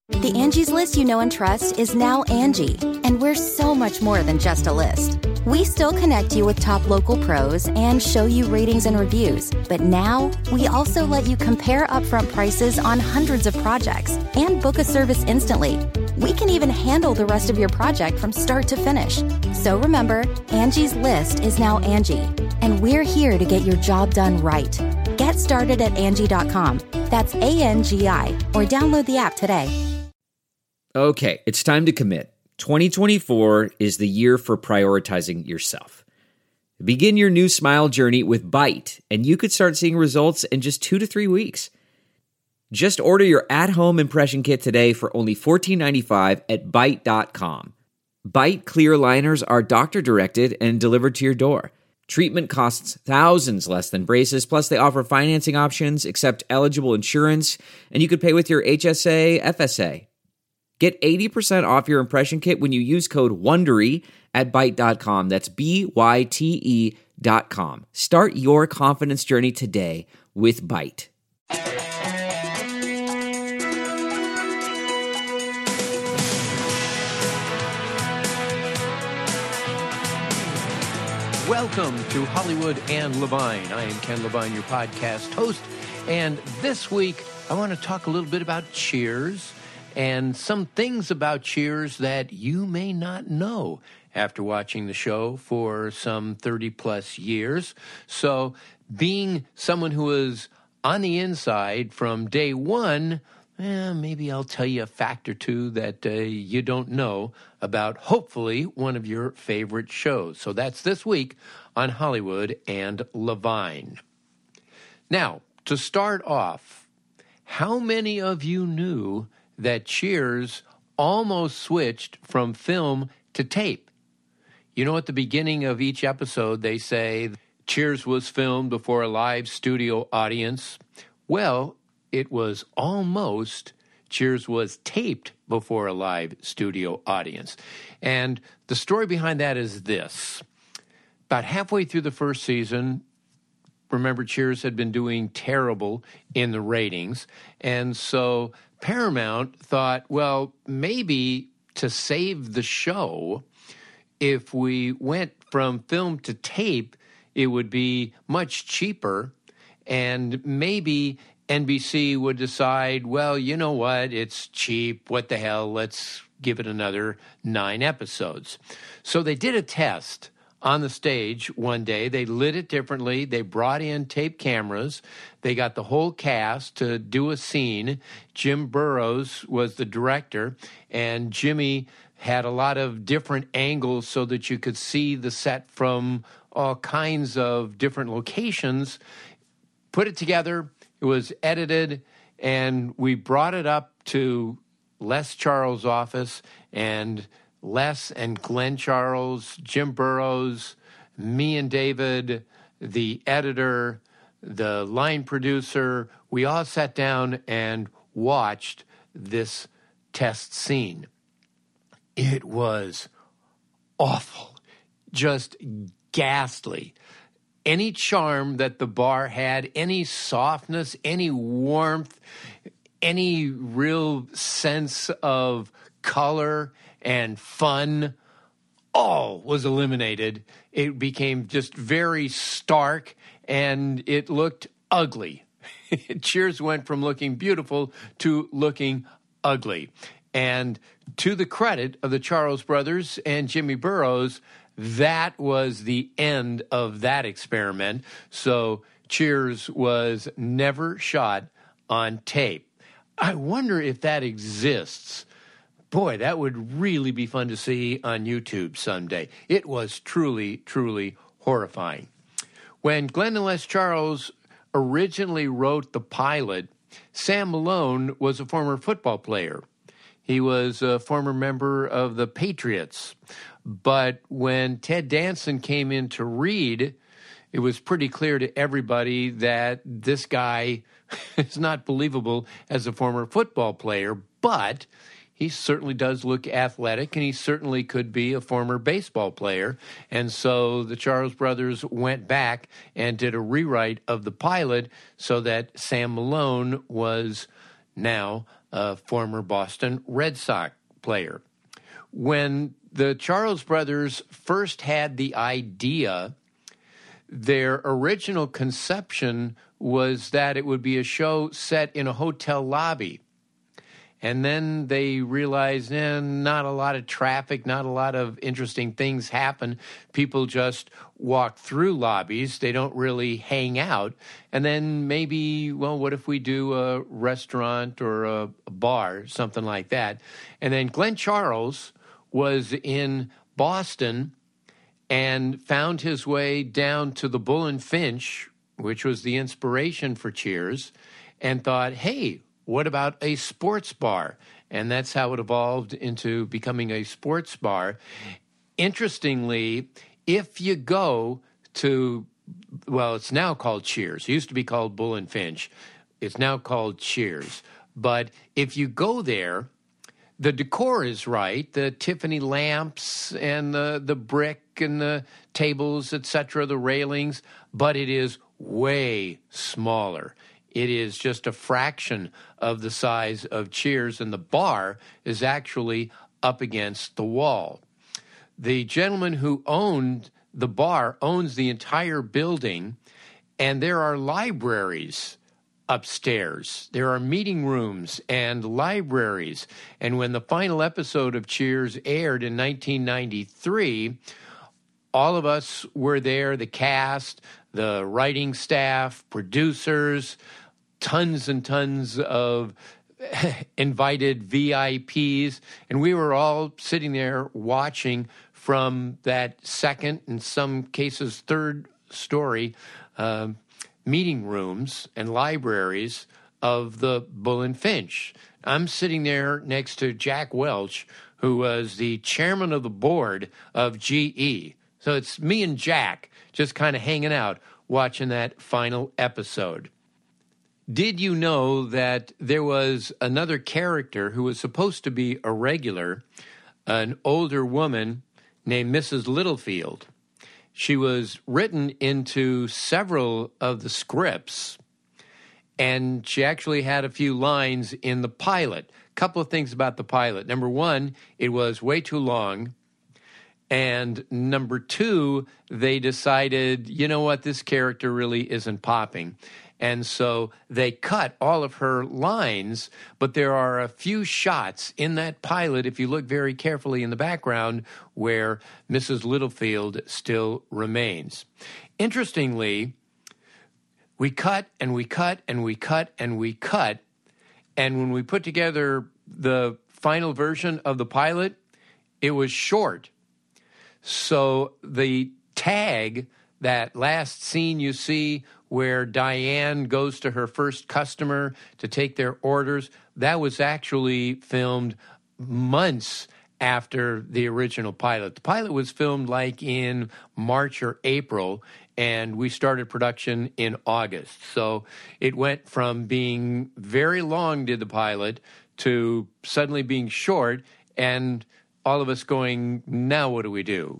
The Angie's List you know and trust is now Angie, and we're so much more than just a list. We still connect you with top local pros and show you ratings and reviews, but now we also let you compare upfront prices on hundreds of projects and book a service instantly. We can even handle the rest of your project from start to finish. So remember, Angie's List is now Angie, and we're here to get your job done right. Get started at Angie.com. That's ANGI, or download the app today. Okay, it's time to commit. 2024 is the year for prioritizing yourself. Begin your new smile journey with Byte, and you could start seeing results in just 2 to 3 weeks. Just order your at-home impression kit today for only $14.95 at Byte.com. Byte clear liners are doctor-directed and delivered to your door. Treatment costs thousands less than braces, plus they offer financing options, accept eligible insurance, and you could pay with your HSA, FSA. Get 80% off your impression kit when you use code WONDERY at Byte.com. That's BYTE.com. Start your confidence journey today with Byte. Welcome to Hollywood and Levine. I am Ken Levine, your podcast host. And this week, I want to talk a little bit about Cheers and some things about Cheers that you may not know after watching the show for some 30-plus years. So being someone who is on the inside from day one, maybe I'll tell you a fact or two that you don't know about, hopefully, one of your favorite shows. So that's this week on Hollywood and Levine. Now, to start off, how many of you knew that Cheers almost switched from film to tape? You know, at the beginning of each episode, they say Cheers was filmed before a live studio audience. Well, it was almost. Cheers was taped before a live studio audience. And the story behind that is this. About halfway through the first season, remember, Cheers had been doing terrible in the ratings. And so Paramount thought, well, maybe to save the show, if we went from film to tape, it would be much cheaper, and maybe NBC would decide, well, you know what, it's cheap, what the hell, let's give it another 9 episodes. So they did a test on the stage one day. They lit it differently. They brought in tape cameras. They got the whole cast to do a scene. Jim Burrows was the director, and Jimmy had a lot of different angles so that you could see the set from all kinds of different locations. Put it together. It was edited, and we brought it up to Les Charles' office, and Les and Glenn Charles, Jim Burrows, me and David, the editor, the line producer, we all sat down and watched this test scene. It was awful, just ghastly. Any charm that the bar had, any softness, any warmth, any real sense of color and fun, all was eliminated. It became just very stark, and it looked ugly. Cheers went from looking beautiful to looking ugly. And to the credit of the Charles brothers and Jimmy Burrows, that was the end of that experiment. So Cheers was never shot on tape. I wonder if that exists. Boy, that would really be fun to see on YouTube someday. It was truly, truly horrifying. When Glenn and Les Charles originally wrote the pilot, Sam Malone was a former football player. He was a former member of the Patriots. But when Ted Danson came in to read, it was pretty clear to everybody that this guy is not believable as a former football player, but he certainly does look athletic, and he certainly could be a former baseball player. And so the Charles brothers went back and did a rewrite of the pilot so that Sam Malone was now a former Boston Red Sox player. When the Charles brothers first had the idea, their original conception was that it would be a show set in a hotel lobby. And then they realized not a lot of traffic, not a lot of interesting things happen. People just walk through lobbies. They don't really hang out. And then maybe, well, what if we do a restaurant or a bar, something like that? And then Glenn Charles was in Boston and found his way down to the Bull and Finch, which was the inspiration for Cheers, and thought, hey, what about a sports bar? And that's how it evolved into becoming a sports bar. Interestingly, if you go to, well, it's now called Cheers. It used to be called Bull and Finch. It's now called Cheers. But if you go there, the decor is right, the Tiffany lamps and the brick and the tables, etc., the railings, but it is way smaller. It is just a fraction of the size of Cheers, and the bar is actually up against the wall. The gentleman who owned the bar owns the entire building, and there are libraries upstairs. There are meeting rooms and libraries. And when the final episode of Cheers aired in 1993, all of us were there, the cast, the writing staff, producers, tons and tons of invited VIPs, and we were all sitting there watching from that second, in some cases third story, meeting rooms and libraries of the Bull and Finch. I'm sitting there next to Jack Welch, who was the chairman of the board of GE. So it's me and Jack just kind of hanging out watching that final episode. Did you know that there was another character who was supposed to be a regular, an older woman named Mrs. Littlefield? She was written into several of the scripts, and she actually had a few lines in the pilot. A couple of things about the pilot. Number one, it was way too long. And number two, they decided, you know what, this character really isn't popping. And so they cut all of her lines, but there are a few shots in that pilot, if you look very carefully in the background, where Mrs. Littlefield still remains. Interestingly, we cut and we cut and we cut and we cut, and when we put together the final version of the pilot, it was short. So the tag, that last scene you see where Diane goes to her first customer to take their orders, that was actually filmed months after the original pilot. The pilot was filmed like in March or April, and we started production in August. So it went from being very long, did the pilot, to suddenly being short, and all of us going, now what do we do?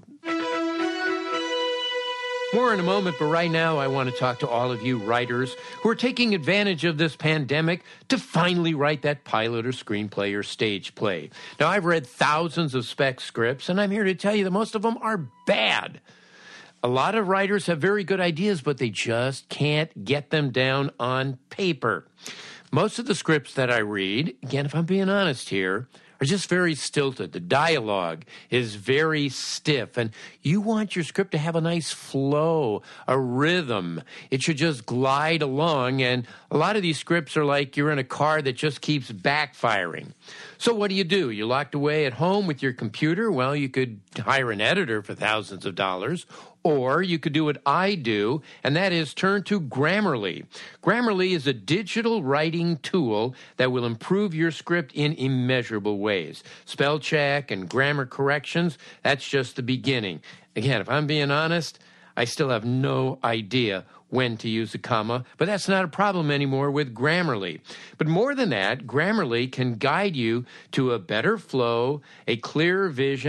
More in a moment, but right now I want to talk to all of you writers who are taking advantage of this pandemic to finally write that pilot or screenplay or stage play. Now, I've read thousands of spec scripts, and I'm here to tell you that most of them are bad. A lot of writers have very good ideas, but they just can't get them down on paper. Most of the scripts that I read, again, if I'm being honest here, are just very stilted. The dialogue is very stiff, and you want your script to have a nice flow, a rhythm. It should just glide along, and a lot of these scripts are like you're in a car that just keeps backfiring. So what do? You're locked away at home with your computer? Well, you could hire an editor for thousands of dollars, or you could do what I do, and that is turn to Grammarly. Grammarly is a digital writing tool that will improve your script in immeasurable ways. Spell check and grammar corrections, that's just the beginning. Again, if I'm being honest, I still have no idea when to use a comma, but that's not a problem anymore with Grammarly. But more than that, Grammarly can guide you to a better flow, a clearer vision,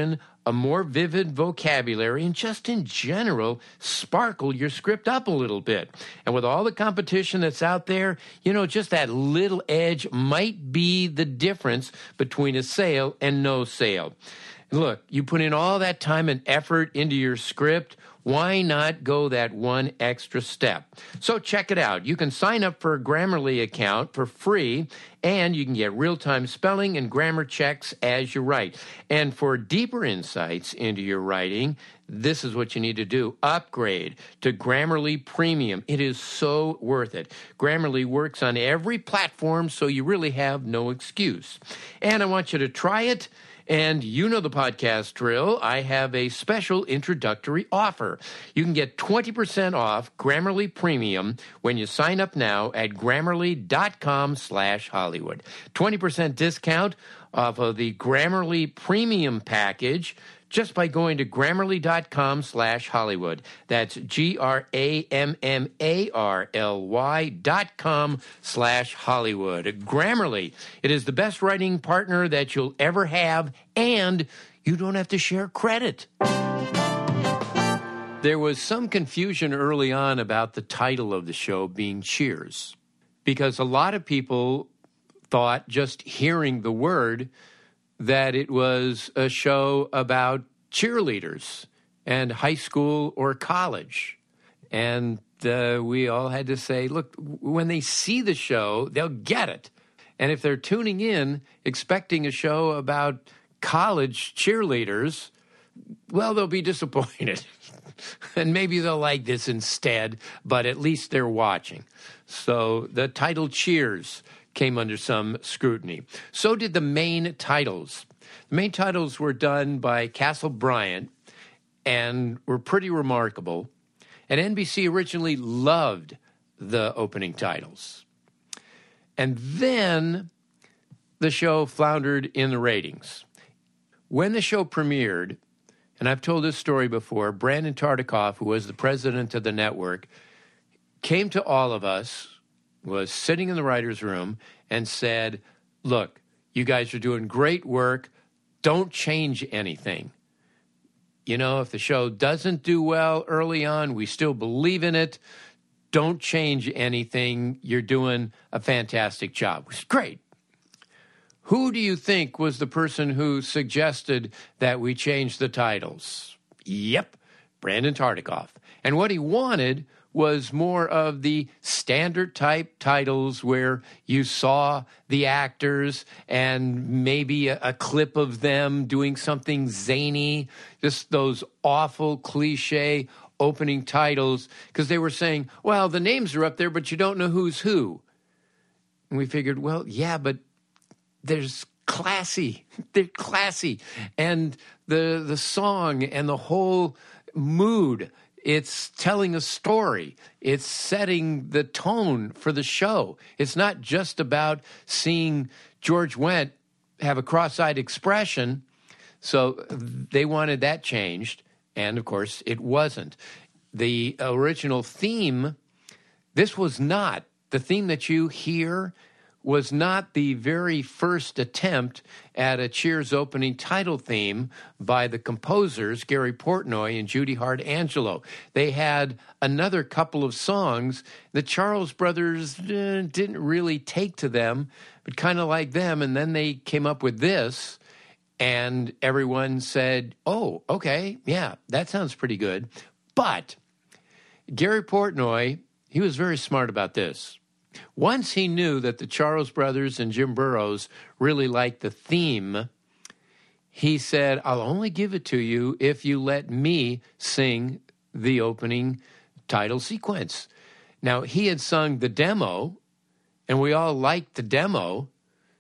a more vivid vocabulary, and just in general, sparkle your script up a little bit. And with all the competition that's out there, just that little edge might be the difference between a sale and no sale. Look, you put in all that time and effort into your script. Why not go that one extra step? So check it out. You can sign up for a Grammarly account for free, and you can get real-time spelling and grammar checks as you write. And for deeper insights into your writing, this is what you need to do. Upgrade to Grammarly Premium. It is so worth it. Grammarly works on every platform, so you really have no excuse. And I want you to try it. And you know the podcast drill. I have a special introductory offer. You can get 20% off Grammarly Premium when you sign up now at Grammarly.com/Hollywood. 20% discount off of the Grammarly Premium package just by going to Grammarly.com/Hollywood. That's GRAMMARLY.com/Hollywood. Grammarly. It is the best writing partner that you'll ever have, and you don't have to share credit. There was some confusion early on about the title of the show being Cheers, because a lot of people thought, just hearing the word, that it was a show about cheerleaders and high school or college. And we all had to say, look, when they see the show, they'll get it. And if they're tuning in expecting a show about college cheerleaders, well, they'll be disappointed. And maybe they'll like this instead, but at least they're watching. So the title Cheers came under some scrutiny. So did the main titles. The main titles were done by Castle Bryant and were pretty remarkable. And NBC originally loved the opening titles. And then the show floundered in the ratings. When the show premiered, and I've told this story before, Brandon Tartikoff, who was the president of the network, came to all of us, was sitting in the writer's room, and said, look, you guys are doing great work. Don't change anything. If the show doesn't do well early on, we still believe in it. Don't change anything. You're doing a fantastic job. It was great. Who do you think was the person who suggested that we change the titles? Yep, Brandon Tartikoff. And what he wanted was more of the standard type titles where you saw the actors and maybe a clip of them doing something zany, just those awful cliche opening titles, because they were saying, well, the names are up there, but you don't know who's who. And we figured, well, yeah, but there's classy. They're classy. And the song and the whole mood, it's telling a story. It's setting the tone for the show. It's not just about seeing George Wendt have a cross-eyed expression. So they wanted that changed. And, of course, it wasn't. The original theme, this was not. The theme that you hear was not the very first attempt at a Cheers opening title theme by the composers, Gary Portnoy and Judy Hart Angelo. They had another couple of songs. The Charles brothers didn't really take to them, but kind of like them. And then they came up with this, and everyone said, oh, okay, yeah, that sounds pretty good. But Gary Portnoy, he was very smart about this. Once he knew that the Charles brothers and Jim Burrows really liked the theme, he said, I'll only give it to you if you let me sing the opening title sequence. Now, he had sung the demo, and we all liked the demo,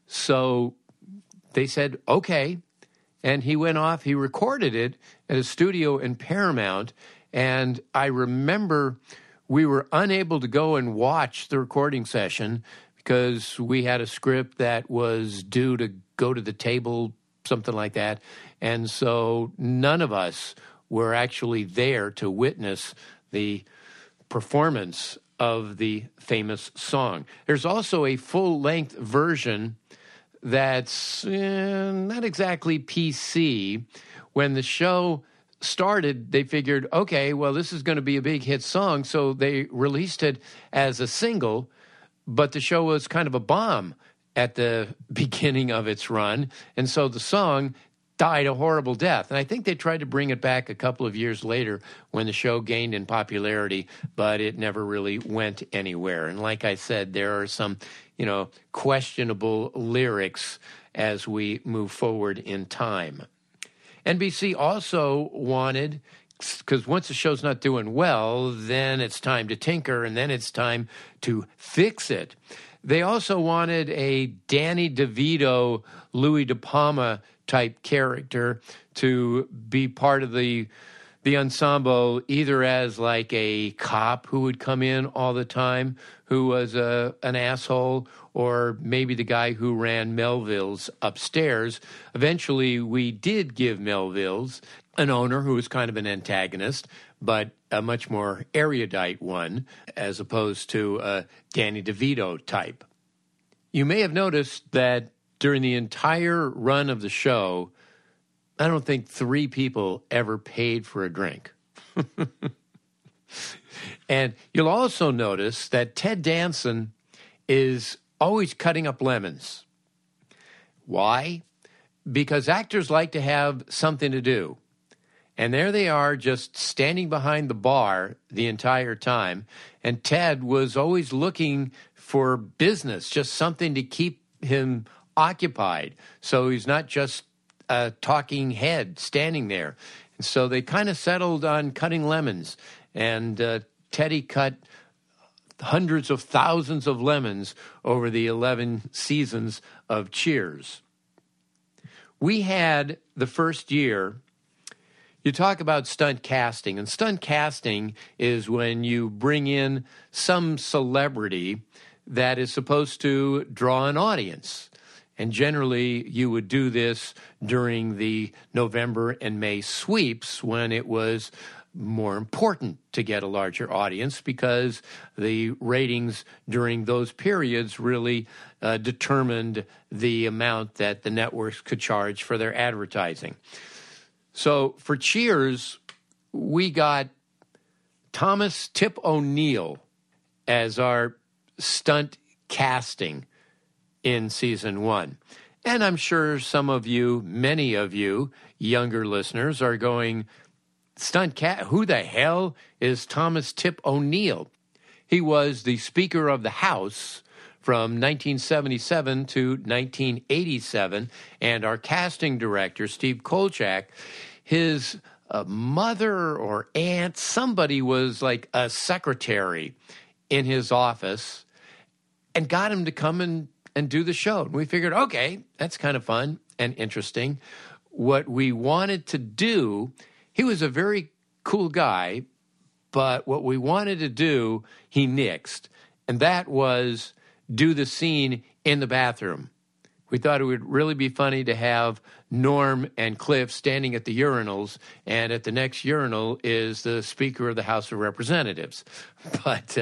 so they said, okay. And he went off, he recorded it at a studio in Paramount, and I remember we were unable to go and watch the recording session because we had a script that was due to go to the table, something like that. And so none of us were actually there to witness the performance of the famous song. There's also a full-length version that's not exactly PC, when the show started, they figured, okay, well, this is going to be a big hit song, so they released it as a single, but the show was kind of a bomb at the beginning of its run, and so the song died a horrible death. And I think they tried to bring it back a couple of years later when the show gained in popularity, but it never really went anywhere. And like I said, there are some, questionable lyrics as we move forward in time. NBC also wanted, because once the show's not doing well, then it's time to tinker, and then it's time to fix it. They also wanted a Danny DeVito, Louis De Palma type character to be part of the ensemble, either as like a cop who would come in all the time, who was an asshole, or maybe the guy who ran Melville's upstairs. Eventually, we did give Melville's an owner who was kind of an antagonist, but a much more erudite one, as opposed to a Danny DeVito type. You may have noticed that during the entire run of the show, I don't think 3 people ever paid for a drink. And you'll also notice that Ted Danson is always cutting up lemons. Why? Because actors like to have something to do. And there they are, just standing behind the bar the entire time. And Ted was always looking for business, just something to keep him occupied. So he's not just a talking head standing there. And so they kind of settled on cutting lemons. And Teddy cut hundreds of thousands of lemons over the 11 seasons of Cheers. We had the first year, you talk about stunt casting, and stunt casting is when you bring in some celebrity that is supposed to draw an audience. And generally, you would do this during the November and May sweeps when it was more important to get a larger audience, because the ratings during those periods really determined the amount that the networks could charge for their advertising. So for Cheers, we got Thomas Tip O'Neill as our stunt casting in season 1. And I'm sure some of you, many of you, younger listeners are going, who the hell is Thomas Tip O'Neill? He was the Speaker of the House from 1977 to 1987, and our casting director, Steve Kolchak, his mother or aunt, somebody was like a secretary in his office and got him to come and do the show. And we figured, okay, that's kind of fun and interesting. What we wanted to do, he was a very cool guy, but what we wanted to do, he nixed. And that was do the scene in the bathroom. We thought it would really be funny to have Norm and Cliff standing at the urinals, and at the next urinal is the Speaker of the House of Representatives. But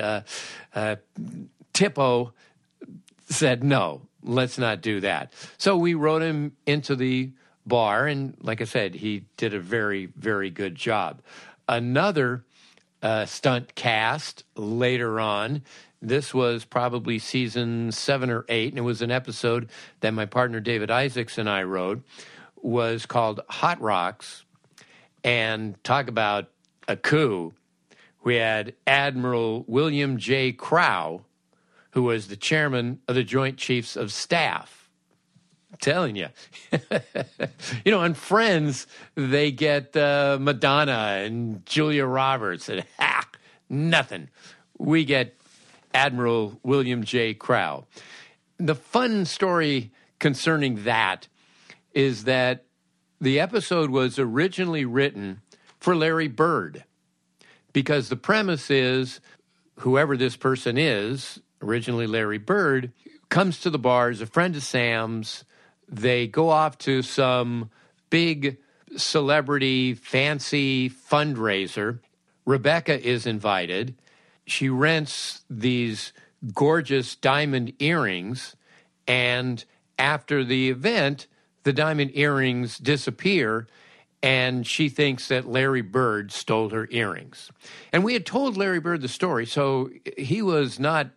Tippo said, no, let's not do that. So we wrote him into the bar, and like I said, he did a very, very good job. Another stunt cast later on, this was probably season 7 or 8, and it was an episode that my partner David Isaacs and I wrote, was called Hot Rocks. And talk about a coup. We had Admiral William J. Crowe, who was the chairman of the Joint Chiefs of Staff. I'm telling you. On Friends, they get Madonna and Julia Roberts. And nothing. We get Admiral William J. Crowe. The fun story concerning that is that the episode was originally written for Larry Bird, because the premise is whoever this person is, originally Larry Bird, comes to the bar as a friend of Sam's. They go off to some big celebrity fancy fundraiser. Rebecca is invited. She rents these gorgeous diamond earrings, and after the event, the diamond earrings disappear, and she thinks that Larry Bird stole her earrings. And we had told Larry Bird the story, so he was not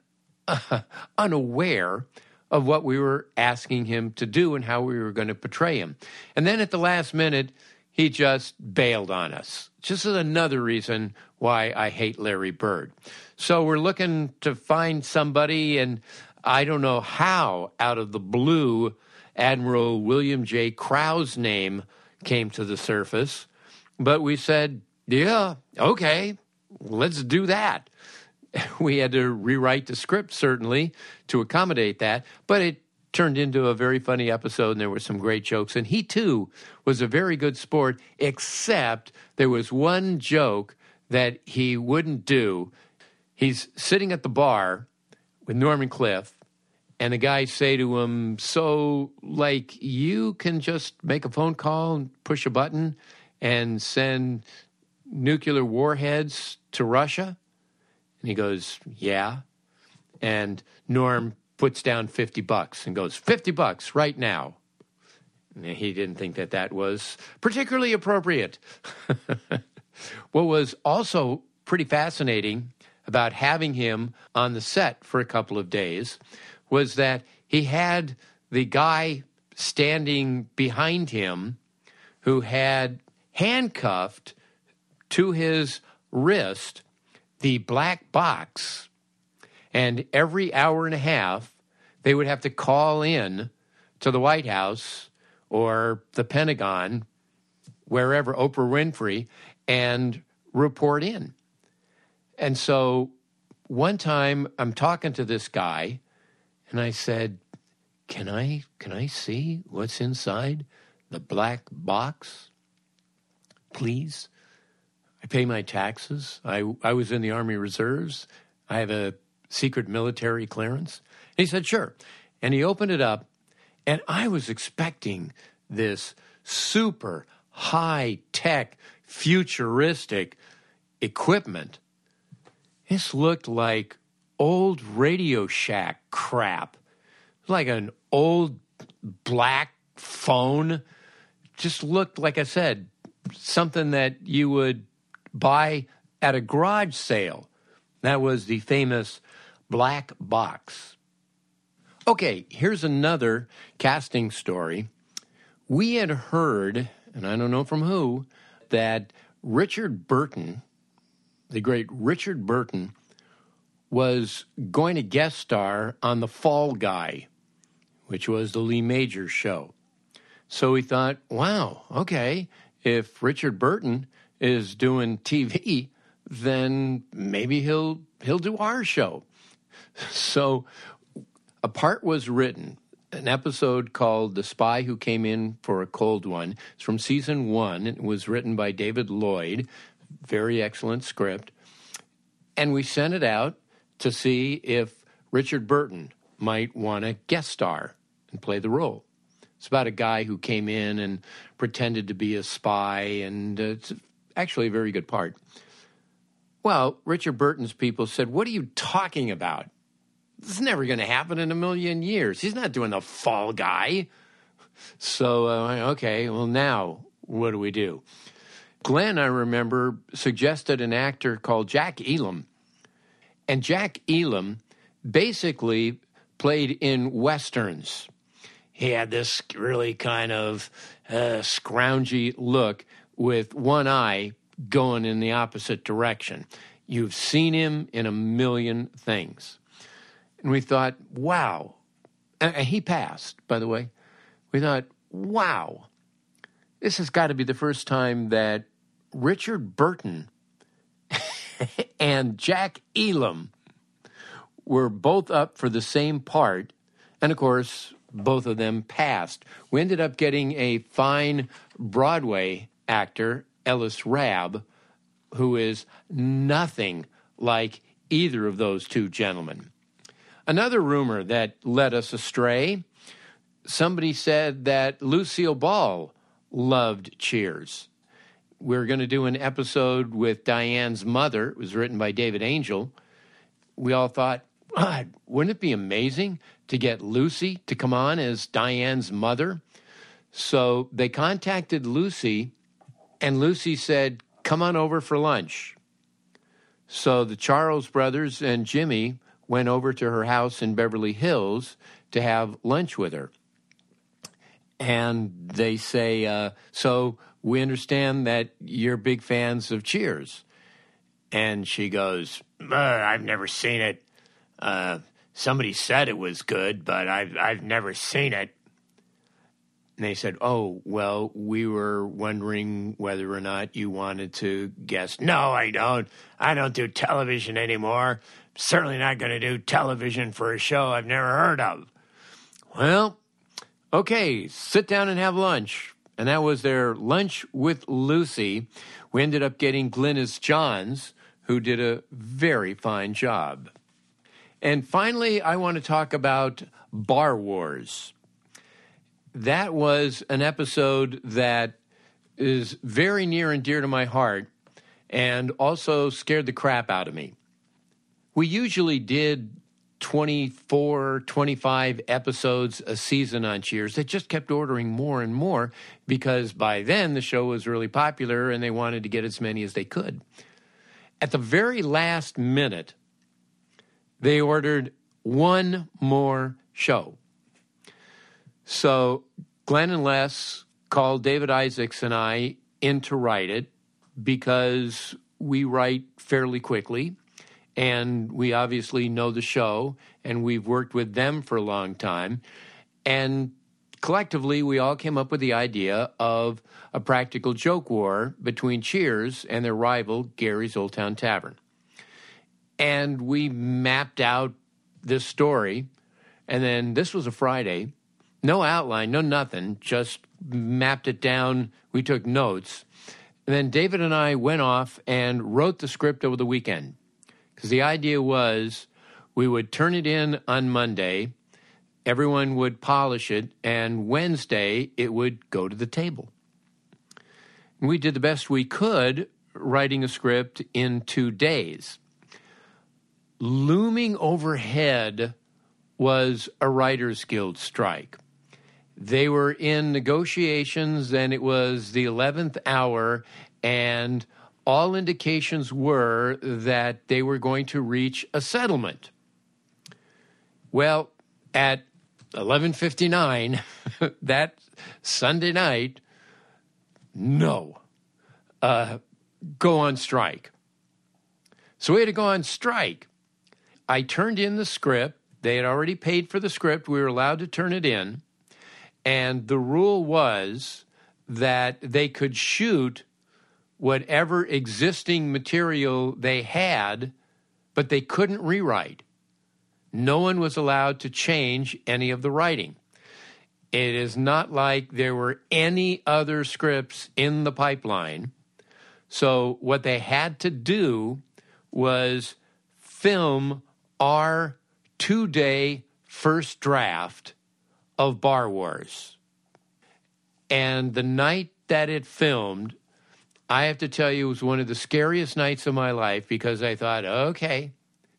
unaware of what we were asking him to do and how we were going to portray him. And then at the last minute, he just bailed on us. Just another reason why I hate Larry Bird. So we're looking to find somebody, and I don't know how, out of the blue, Admiral William J. Krause's name came to the surface. But we said, yeah, okay, let's do that. We had to rewrite the script, certainly, to accommodate that. But it turned into a very funny episode, and there were some great jokes. And he, too, was a very good sport, except there was one joke that he wouldn't do. He's sitting at the bar with Norman Cliff, and the guys say to him, so, like, you can just make a phone call and push a button and send nuclear warheads to Russia? And he goes, yeah. And Norm puts down $50 and goes, $50 right now. And he didn't think that that was particularly appropriate. What was also pretty fascinating about having him on the set for a couple of days was that he had the guy standing behind him who had handcuffed to his wrist the black box, and every hour and a half, they would have to call in to the White House or the Pentagon, wherever, Oprah Winfrey, and report in. And so one time I'm talking to this guy, and I said, can I see what's inside the black box, please? I pay my taxes. I was in the Army Reserves. I have a secret military clearance. And he said, sure. And he opened it up, and I was expecting this super high-tech, futuristic equipment. This looked like old Radio Shack crap. Like an old black phone. Just looked, like I said, something that you would buy at a garage sale. That was the famous black box. Okay, here's another casting story. We had heard, and I don't know from who, that Richard Burton, the great Richard Burton, was going to guest star on The Fall Guy, which was the Lee Majors show. So we thought, wow, okay, if Richard Burton is doing TV, then maybe he'll do our show. So a part was written, an episode called The Spy Who Came In for a Cold One. It's from season 1. It was written by David Lloyd. Very excellent script. And we sent it out to see if Richard Burton might want to guest star and play the role. It's about a guy who came in and pretended to be a spy, and it's actually a very good part. Well, Richard Burton's people said, what are you talking about? This is never going to happen in a million years. He's not doing The Fall Guy. So, okay, well, now what do we do? Glenn, I remember, suggested an actor called Jack Elam. And Jack Elam basically played in Westerns. He had this really kind of scroungy look with one eye going in the opposite direction. You've seen him in a million things. And we thought, wow. And he passed, by the way. We thought, wow. This has got to be the first time that Richard Burton and Jack Elam were both up for the same part. And, of course, both of them passed. We ended up getting a fine Broadway actor, Ellis Rabb, who is nothing like either of those two gentlemen. Another rumor that led us astray, somebody said that Lucille Ball loved Cheers. We're going to do an episode with Diane's mother. It was written by David Angel. We all thought, God, wouldn't it be amazing to get Lucy to come on as Diane's mother? So they contacted Lucy, And Lucy said, come on over for lunch. So the Charles brothers and Jimmy went over to her house in Beverly Hills to have lunch with her. And they say, so we understand that you're big fans of Cheers. And she goes, I've never seen it. Somebody said it was good, but I've never seen it. And they said, oh, well, we were wondering whether or not you wanted to guest. No, I don't. I don't do television anymore. Certainly not going to do television for a show I've never heard of. Well, okay, sit down and have lunch. And that was their lunch with Lucy. We ended up getting Glynis Johns, who did a very fine job. And finally, I want to talk about Bar Wars. That was an episode that is very near and dear to my heart and also scared the crap out of me. We usually did 24, 25 episodes a season on Cheers. They just kept ordering more and more because by then the show was really popular and they wanted to get as many as they could. At the very last minute, they ordered one more show. So Glenn and Les called David Isaacs and I in to write it because we write fairly quickly and we obviously know the show and we've worked with them for a long time. And collectively, we all came up with the idea of a practical joke war between Cheers and their rival, Gary's Old Town Tavern. And we mapped out this story. And then this was a Friday. No outline, no nothing, just mapped it down. We took notes. And then David and I went off and wrote the script over the weekend. Because the idea was we would turn it in on Monday, everyone would polish it, and Wednesday it would go to the table. And we did the best we could writing a script in 2 days. Looming overhead was a Writers Guild strike. They were in negotiations, and it was the 11th hour, and all indications were that they were going to reach a settlement. Well, at 11:59 that Sunday night, no, go on strike. So we had to go on strike. I turned in the script. They had already paid for the script. We were allowed to turn it in. And the rule was that they could shoot whatever existing material they had, but they couldn't rewrite. No one was allowed to change any of the writing. It is not like there were any other scripts in the pipeline. So what they had to do was film our 2-day first draft of Bar Wars. And the night that it filmed, I have to tell you, it was one of the scariest nights of my life because I thought, okay,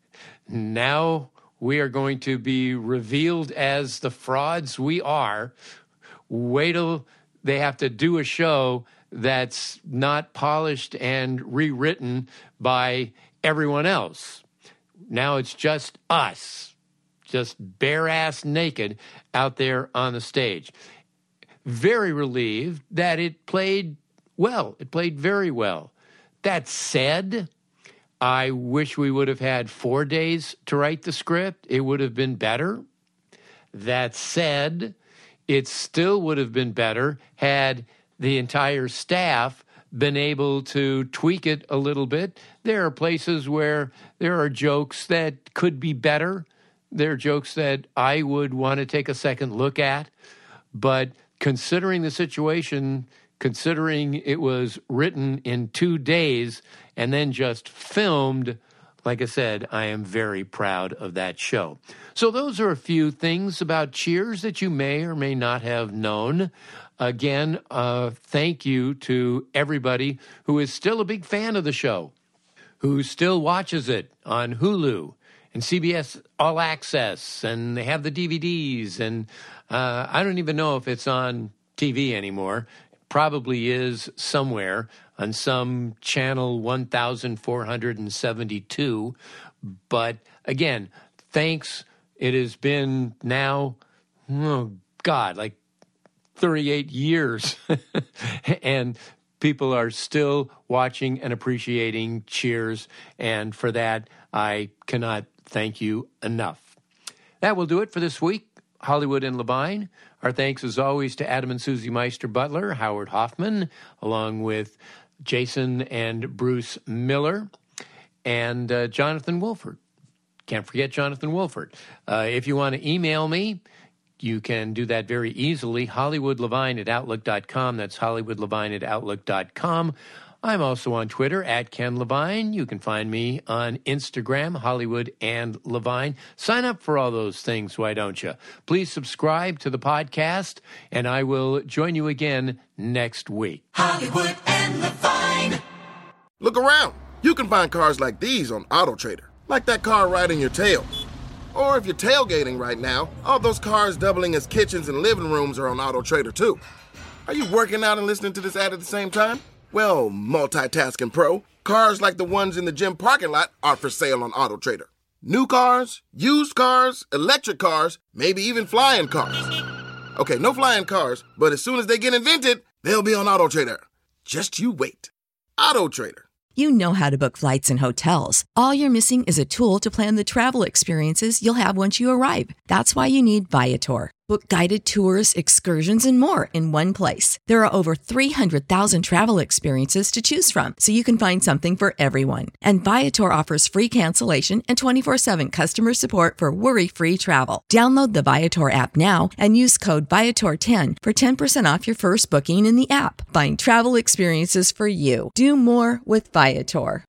now we are going to be revealed as the frauds we are. Wait till they have to do a show that's not polished and rewritten by everyone else. Now it's just us, just bare-ass naked out there on the stage. Very relieved that it played well. It played very well. That said, I wish we would have had 4 days to write the script. It would have been better. That said, it still would have been better had the entire staff been able to tweak it a little bit. There are places where there are jokes that could be better. There are jokes that I would want to take a second look at. But considering the situation, considering it was written in 2 days and then just filmed, like I said, I am very proud of that show. So those are a few things about Cheers that you may or may not have known. Again, thank you to everybody who is still a big fan of the show, who still watches it on Hulu and CBS All Access, and they have the DVDs, and I don't even know if it's on TV anymore. probably is somewhere on some channel 1472. But again, thanks. It has been now, like 38 years. And people are still watching and appreciating Cheers. And for that, I cannot thank you enough. That will do it for this week. Hollywood and Levine. Our thanks, as always, to Adam and Susie Meister Butler, Howard Hoffman, along with Jason and Bruce Miller, and Jonathan Wolford. Can't forget Jonathan Wolford. If you want to email me, you can do that very easily, HollywoodLevine@Outlook.com. That's HollywoodLevine@Outlook.com. I'm also on Twitter, @KenLevine. You can find me on Instagram, Hollywood and Levine. Sign up for all those things, why don't you? Please subscribe to the podcast, and I will join you again next week. Hollywood and Levine. Look around. You can find cars like these on AutoTrader, like that car riding your tail. Or if you're tailgating right now, all those cars doubling as kitchens and living rooms are on AutoTrader too. Are you working out and listening to this ad at the same time? Well, multitasking pro, cars like the ones in the gym parking lot are for sale on AutoTrader. New cars, used cars, electric cars, maybe even flying cars. Okay, no flying cars, but as soon as they get invented, they'll be on AutoTrader. Just you wait. AutoTrader. You know how to book flights and hotels. All you're missing is a tool to plan the travel experiences you'll have once you arrive. That's why you need Viator. Book guided tours, excursions, and more in one place. There are over 300,000 travel experiences to choose from, so you can find something for everyone. And Viator offers free cancellation and 24/7 customer support for worry-free travel. Download the Viator app now and use code Viator10 for 10% off your first booking in the app. Find travel experiences for you. Do more with Viator.